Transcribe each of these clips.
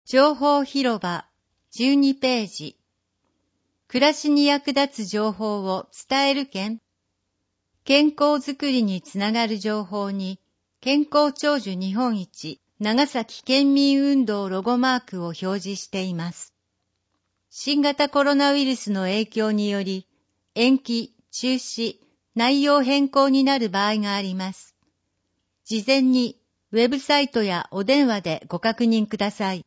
情報広場12ページ。暮らしに役立つ情報を伝える件。健康づくりにつながる情報に、健康長寿日本一長崎県民運動ロゴマークを表示しています。新型コロナウイルスの影響により、延期、中止、内容変更になる場合があります。事前にウェブサイトやお電話でご確認ください。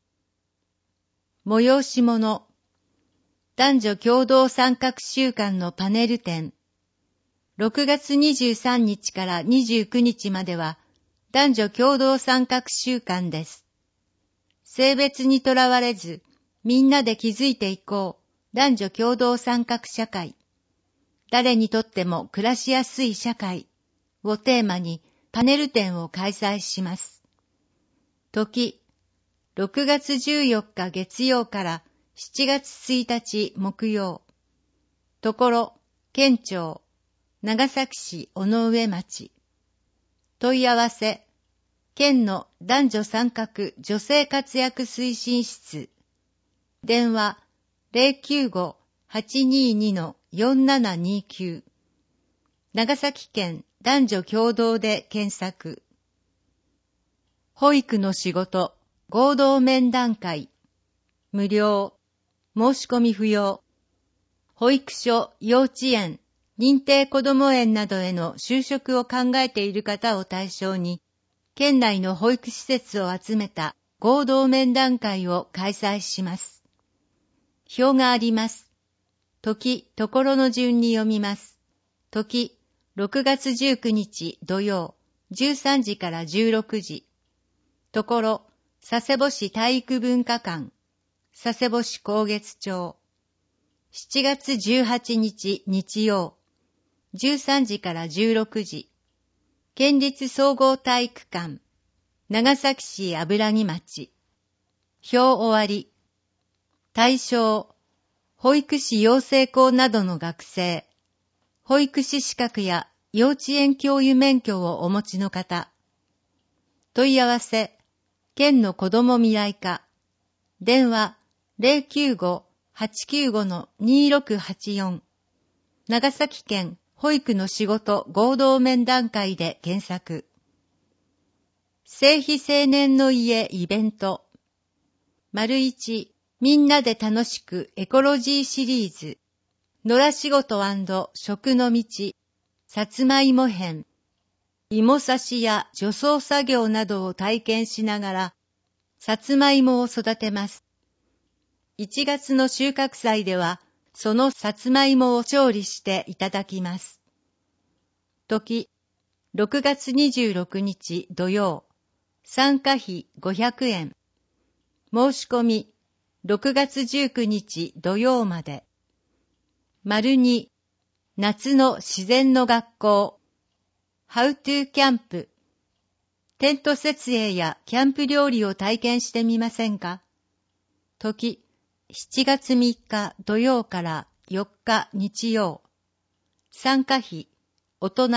催し物。男女共同参画週間のパネル展。6月23日から29日までは男女共同参画週間です。性別にとらわれず、みんなで築いていこう男女共同参画社会。誰にとっても暮らしやすい社会をテーマにパネル展を開催します。時、6月14日月曜から7月1日木曜。ところ、県庁、長崎市尾上町。問い合わせ、県の男女参画女性活躍推進室。電話、095-822-4729。長崎県男女共同で検索。保育の仕事、合同面談会。無料。申し込み不要。保育所、幼稚園、認定こども園などへの就職を考えている方を対象に、県内の保育施設を集めた合同面談会を開催します。表があります。時、ところの順に読みます。時、6月19日土曜、13時から16時。ところ、佐世保市体育文化館、佐世保市高月町。7月18日日曜、13時から16時。県立総合体育館、長崎市油木町。表終わり。対象、保育士養成校などの学生、保育士資格や幼稚園教諭免許をお持ちの方。問い合わせ、県の子ども未来課。電話、095-895-2684。長崎県保育の仕事合同面談会で検索。性非青年の家イベント。1、みんなで楽しくエコロジーシリーズ。野良仕事&食の道。さつまいも編。芋刺しや除草作業などを体験しながら、さつまいもを育てます。1月の収穫祭では、そのさつまいもを調理していただきます。時、6月26日土曜。参加費500円。申し込み、6月19日土曜まで。2、夏の自然の学校。How to キャンプ。テント設営やキャンプ料理を体験してみませんか？時、7月3日土曜から4日日曜。参加費、大人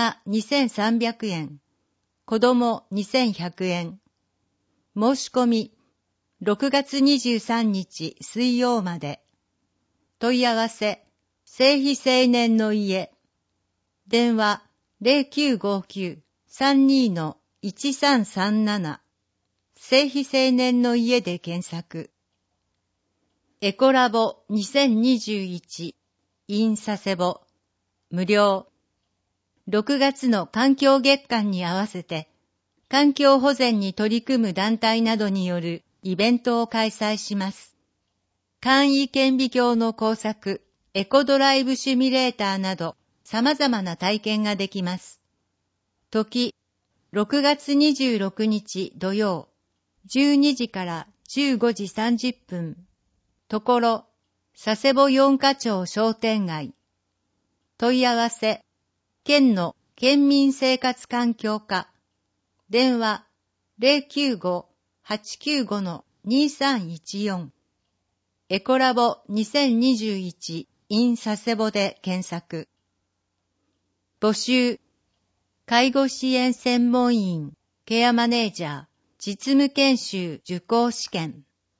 2300円。子供2100円。申し込み、6月23日水曜まで。問い合わせ、性非青年の家。電話、0959-32-1337。性非青年の家で検索。エコラボ2021 in 佐世保。無料。6月の環境月間に合わせて、環境保全に取り組む団体などによるイベントを開催します。簡易顕微鏡の工作、エコドライブシミュレーターなど、様々な体験ができます。時、6月26日土曜、12時から15時30分。ところ、佐世保四課町商店街。問い合わせ、県の県民生活環境課。電話、095-895-2314。エコラボ2021 in 佐世保で検索。募集。介護支援専門員、ケアマネージャー、実務研修受講試験。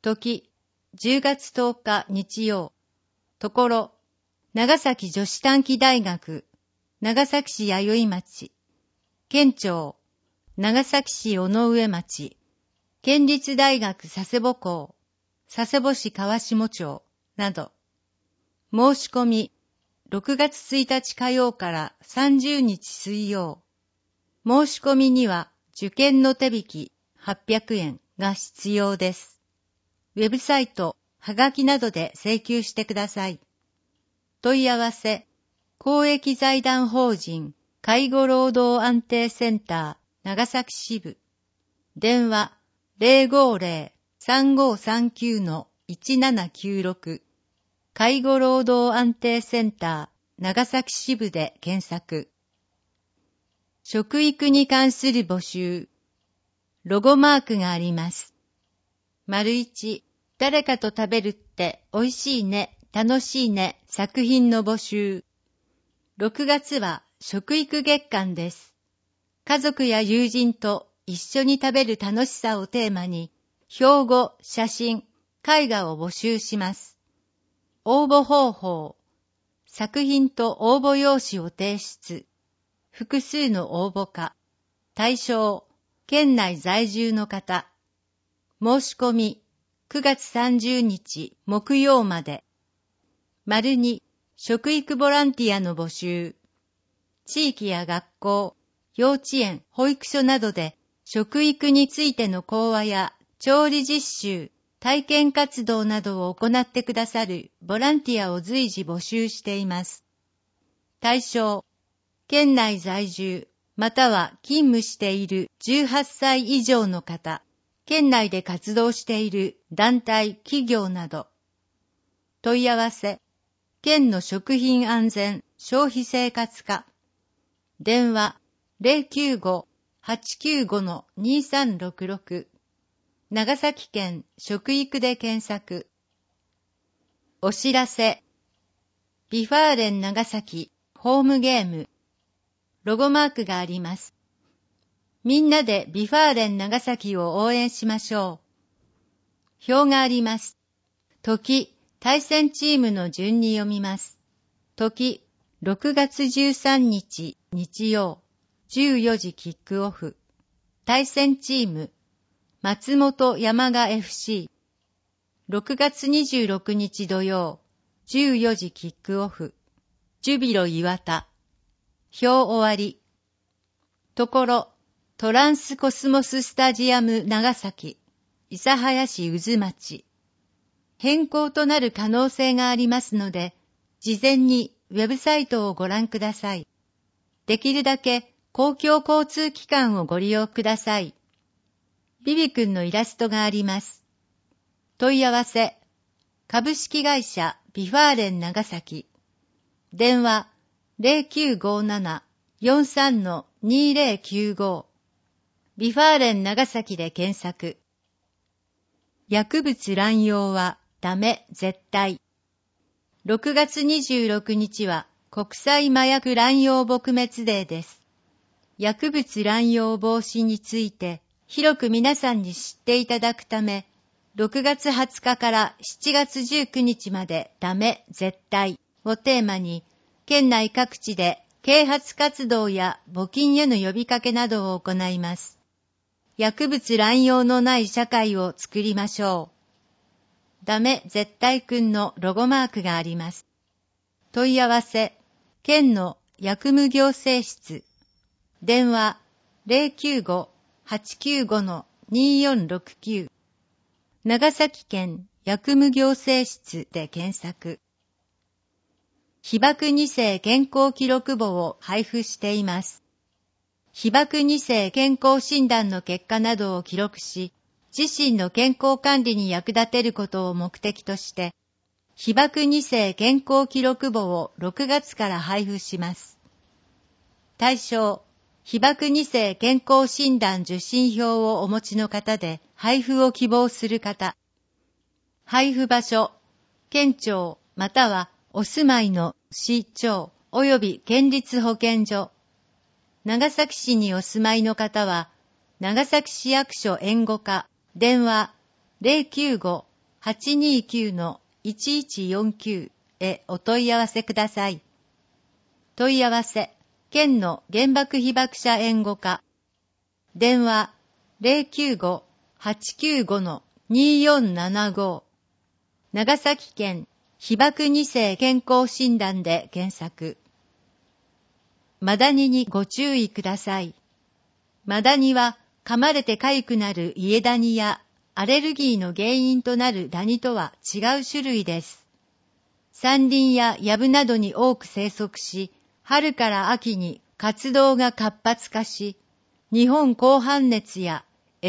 時、10月10日日曜。ところ、長崎女子短期大学、長崎市弥生町、県庁、長崎市尾上町、県立大学佐世保校、佐世保市川下町など、申し込み、6月1日火曜から30日水曜。申し込みには受験の手引き800円が必要です。ウェブサイト、はがきなどで請求してください。問い合わせ、公益財団法人介護労働安定センター長崎支部。電話050-3539-1796介護労働安定センター長崎支部で検索。食育に関する募集。ロゴマークがあります。1、誰かと食べるって美味しいね、楽しいね、作品の募集。6月は食育月間です。家族や友人と一緒に食べる楽しさをテーマに、標語、写真、絵画を募集します。応募方法。作品と応募用紙を提出。複数の応募か。対象、県内在住の方。申し込み、9月30日木曜まで。2、食育ボランティアの募集。地域や学校、幼稚園、保育所などで食育についての講話や調理実習、体験活動などを行ってくださるボランティアを随時募集しています。対象、県内在住、または勤務している18歳以上の方、県内で活動している団体、企業など。問い合わせ、県の食品安全消費生活課。電話095-895-2366。長崎県食育で検索。お知らせ。ビファーレン長崎ホームゲーム。ロゴマークがあります。みんなでビファーレン長崎を応援しましょう。表があります。時、対戦チームの順に読みます。時、6月13日日曜、14時キックオフ。対戦チーム、松本山雅 FC。6月26日土曜、14時キックオフ。ジュビロ磐田。表終わり。ところ、トランスコスモススタジアム長崎、諫早市渦町。変更となる可能性がありますので、事前にウェブサイトをご覧ください。できるだけ公共交通機関をご利用ください。ビビ君のイラストがあります。問い合わせ、株式会社ビファーレン長崎。電話0957-43-2095。ビファーレン長崎で検索。薬物乱用はダメ絶対。6月26日は国際麻薬乱用撲滅デーです。薬物乱用防止について広く皆さんに知っていただくため、6月20日から7月19日までダメ絶対をテーマに、県内各地で啓発活動や募金への呼びかけなどを行います。薬物乱用のない社会を作りましょう。ダメ絶対くんのロゴマークがあります。問い合わせ、県の薬務行政室。電話095-895-2469。長崎県薬務行政室で検索。被爆2世健康記録簿を配布しています。被爆2世健康診断の結果などを記録し、自身の健康管理に役立てることを目的として、被爆2世健康記録簿を6月から配布します。対象、被爆2世健康診断受診票をお持ちの方で配布を希望する方。配布場所、県庁またはお住まいの市町及び県立保健所。長崎市にお住まいの方は、長崎市役所援護課、電話 829-1149 へお問い合わせください。問い合わせ、県の原爆被爆者援護課。電話、095-895-2475。長崎県被爆2世健康診断で検索。マダニにご注意ください。マダニは噛まれて痒くなるイエダニやアレルギーの原因となるダニとは違う種類です。山林や藪などに多く生息し、春から秋に活動が活発化し、日本紅斑熱や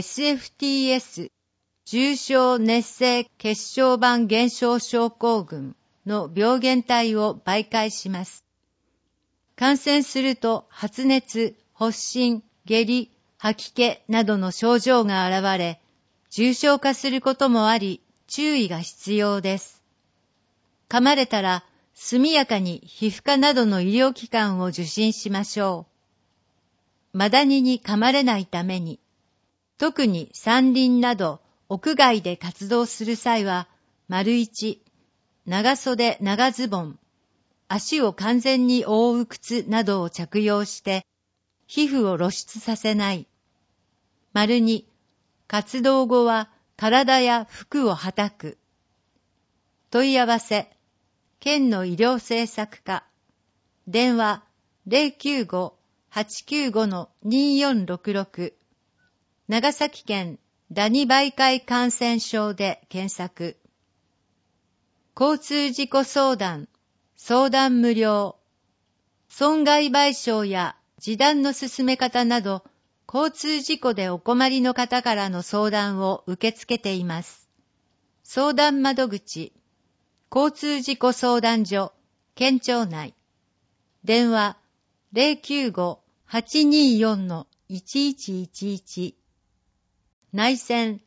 SFTS、重症熱性血小板減少症候群の病原体を媒介します。感染すると発熱、発疹、下痢、吐き気などの症状が現れ、重症化することもあり、注意が必要です。噛まれたら、速やかに皮膚科などの医療機関を受診しましょう。マダニに噛まれないために、特に山林など屋外で活動する際は、1、長袖長ズボン、足を完全に覆う靴などを着用して、皮膚を露出させない。2、活動後は体や服をはたく。問い合わせ、県の医療政策課。電話、095-895-2466。長崎県ダニ媒介感染症で検索。交通事故相談、相談無料。損害賠償や示談の進め方など、交通事故でお困りの方からの相談を受け付けています。相談窓口、交通事故相談所、県庁内。電話、095-824-1111。内線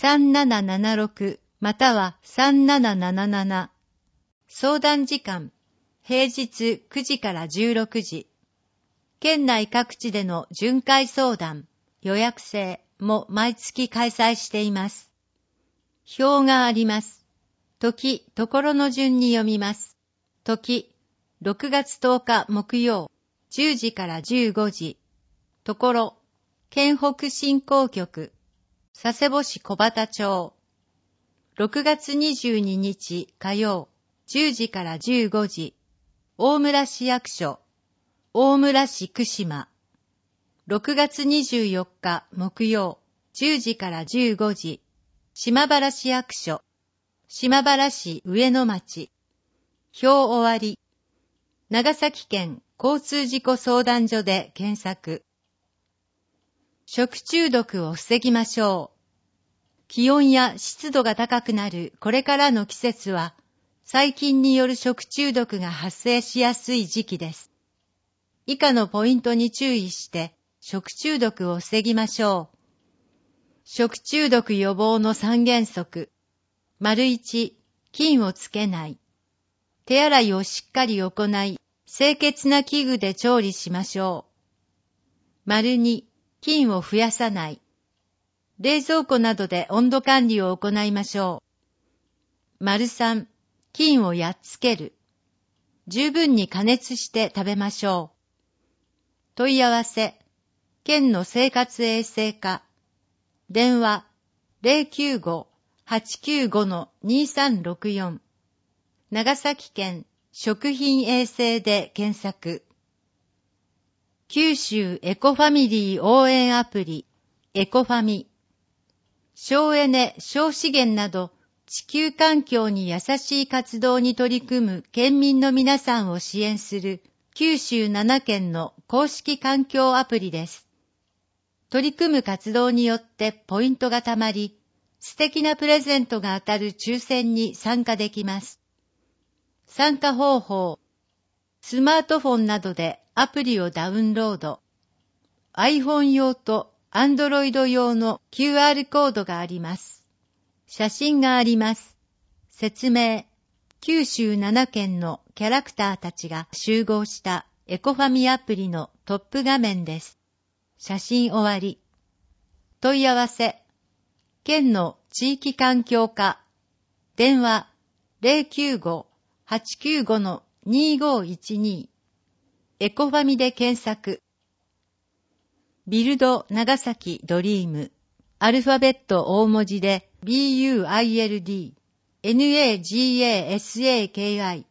3776または3777。相談時間、平日9時から16時。県内各地での巡回相談、予約制も毎月開催しています。表があります。時、ところの順に読みます。時、6月10日木曜、10時から15時。ところ、県北振興局、佐世保市小畑町。6月22日火曜、10時から15時。大村市役所、大村市久島。6月24日木曜、10時から15時。島原市役所、島原市上野町。表終わり。長崎県交通事故相談所で検索。食中毒を防ぎましょう。気温や湿度が高くなるこれからの季節は、細菌による食中毒が発生しやすい時期です。以下のポイントに注意して食中毒を防ぎましょう。食中毒予防の3原則。1、菌をつけない。手洗いをしっかり行い、清潔な器具で調理しましょう。2、菌を増やさない。冷蔵庫などで温度管理を行いましょう。3、菌をやっつける。十分に加熱して食べましょう。問い合わせ、県の生活衛生課。電話、095-895-2364。長崎県食品衛生で検索。九州エコファミリー応援アプリ、エコファミ。省エネ、省資源など、地球環境に優しい活動に取り組む県民の皆さんを支援する九州7県の公式環境アプリです。取り組む活動によってポイントがたまり、素敵なプレゼントが当たる抽選に参加できます。参加方法、スマートフォンなどでアプリをダウンロード。iPhone 用と Android 用の QR コードがあります。写真があります。説明。九州7県のキャラクターたちが集合したエコファミアプリのトップ画面です。写真終わり。問い合わせ。県の地域環境課。 電話095-895-2512。エコファミで検索。ビルド長崎ドリーム。アルファベット大文字で BUILD NAGASAKI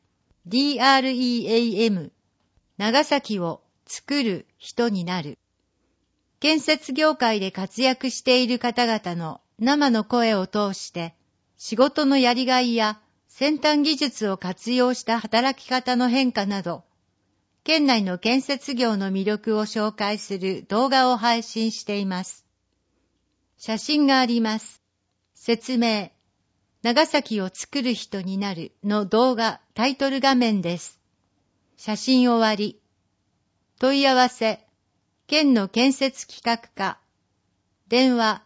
DREAM 長崎を作る人になる。建設業界で活躍している方々の生の声を通して仕事のやりがいや先端技術を活用した働き方の変化など県内の建設業の魅力を紹介する動画を配信しています。写真があります。説明。長崎を作る人になるの動画タイトル画面です。写真終わり。問い合わせ。県の建設企画課。電話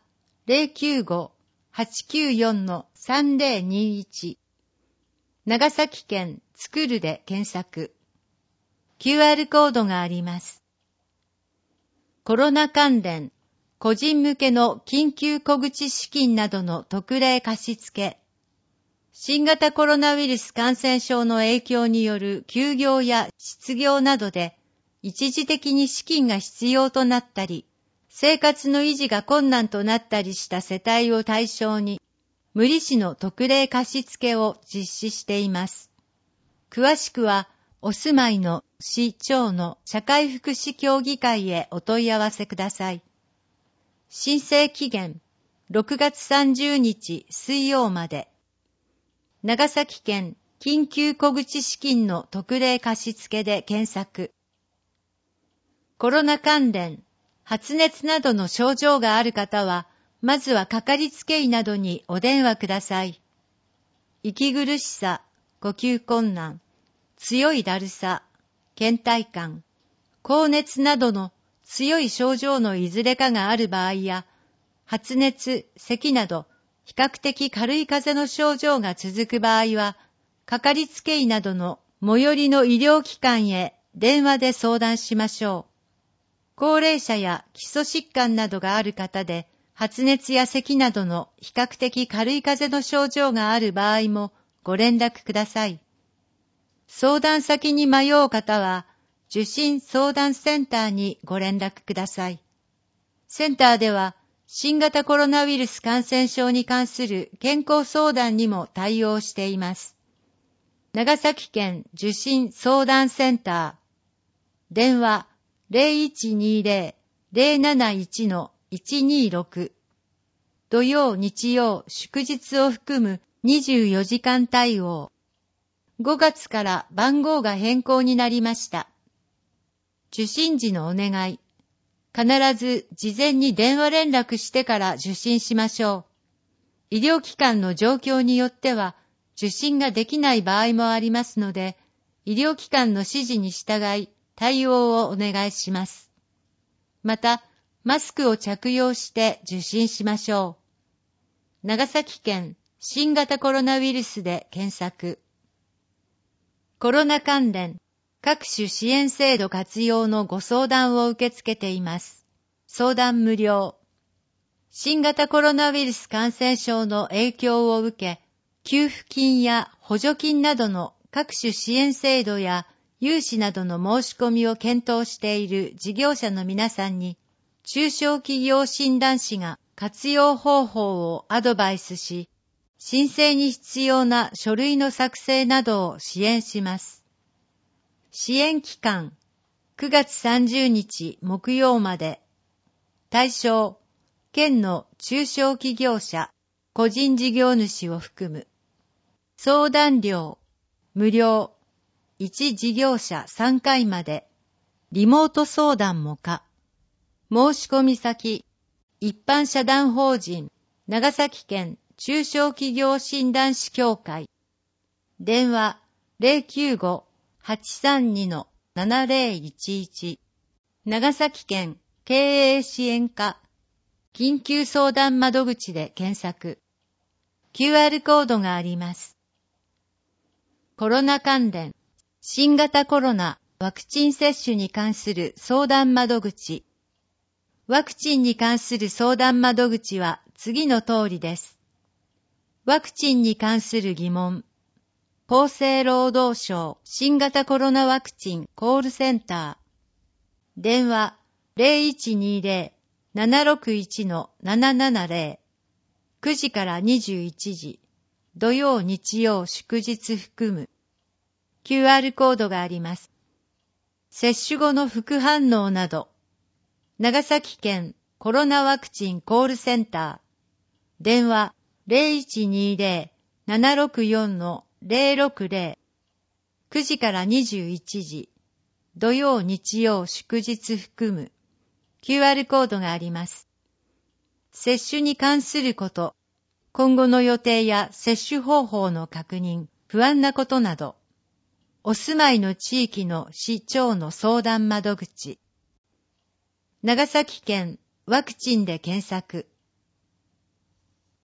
095-894-3021。長崎県作るで検索。QR コードがあります。コロナ関連、個人向けの緊急小口資金などの特例貸付。新型コロナウイルス感染症の影響による休業や失業などで一時的に資金が必要となったり、生活の維持が困難となったりした世帯を対象に、無利子の特例貸付を実施しています。詳しくは、お住まいの市町の社会福祉協議会へお問い合わせください。申請期限、6月30日水曜まで。長崎県緊急小口資金の特例貸付で検索。コロナ関連、発熱などの症状がある方は、まずはかかりつけ医などにお電話ください。息苦しさ、呼吸困難、強いだるさ、倦怠感、高熱などの強い症状のいずれかがある場合や、発熱、咳など比較的軽い風邪の症状が続く場合は、かかりつけ医などの最寄りの医療機関へ電話で相談しましょう。高齢者や基礎疾患などがある方で、発熱や咳などの比較的軽い風邪の症状がある場合もご連絡ください。相談先に迷う方は、受診相談センターにご連絡ください。センターでは、新型コロナウイルス感染症に関する健康相談にも対応しています。長崎県受診相談センター。電話0120-071-126。土曜日曜祝日を含む24時間対応。5月から番号が変更になりました。受診時のお願い。必ず事前に電話連絡してから受診しましょう。医療機関の状況によっては受診ができない場合もありますので、医療機関の指示に従い対応をお願いします。また、マスクを着用して受診しましょう。長崎県新型コロナウイルスで検索。コロナ関連、各種支援制度活用のご相談を受け付けています。相談無料。新型コロナウイルス感染症の影響を受け、給付金や補助金などの各種支援制度や融資などの申し込みを検討している事業者の皆さんに、中小企業診断士が活用方法をアドバイスし、申請に必要な書類の作成などを支援します。支援期間、9月30日木曜まで。対象、県の中小企業者、個人事業主を含む。相談料、無料、1事業者3回まで。リモート相談も可。申し込み先、一般社団法人、長崎県中小企業診断士協会。電話095-832-7011。長崎県経営支援課緊急相談窓口で検索。QR コードがあります。コロナ関連、新型コロナワクチン接種に関する相談窓口。ワクチンに関する相談窓口は次の通りです。 ワクチンに関する疑問。厚生労働省新型コロナワクチンコールセンター。電話 0120-761-770。9時から21時。土曜日曜祝日含む。QR コードがあります。接種後の副反応など。長崎県コロナワクチンコールセンター。電話 0120-764-060。9時から21時。土曜日曜祝日含む。QR コードがあります。接種に関すること、今後の予定や接種方法の確認、不安なことなど。お住まいの地域の市長の相談窓口。長崎県ワクチンで検索。